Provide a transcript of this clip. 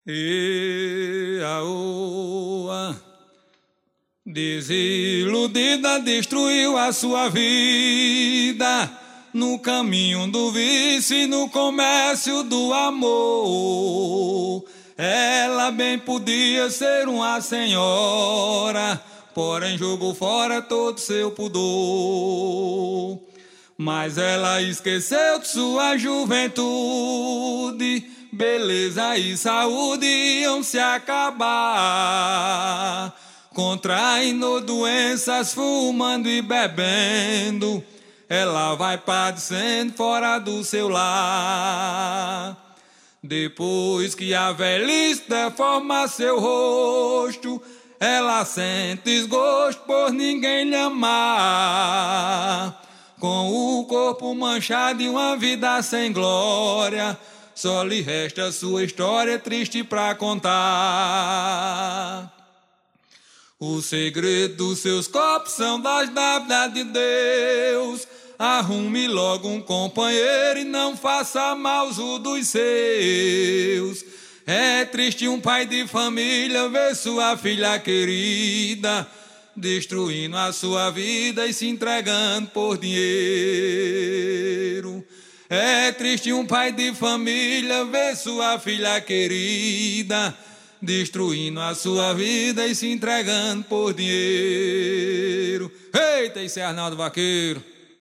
E a oa desiludida destruiu a sua vida no caminho do vício e no comércio do amor. Ela bem podia ser uma senhora, porém jogou fora todo seu pudor. Mas ela esqueceu de sua juventude, beleza e saúde iam se acabar. Contraindo doenças, fumando e bebendo, ela vai padecendo fora do seu lar. Depois que a velhice deforma seu rosto, ela sente desgosto por ninguém lhe amar. Com o corpo manchado e uma vida sem glória, só lhe resta sua história triste pra contar. O segredo dos seus copos são das dávidas de Deus. Arrume logo um companheiro e não faça mal uso dos seus. É triste um pai de família ver sua filha querida destruindo a sua vida e se entregando por dinheiro. É triste um pai de família ver sua filha querida destruindo a sua vida e se entregando por dinheiro. Eita, esse é Arnaldo Vaqueiro.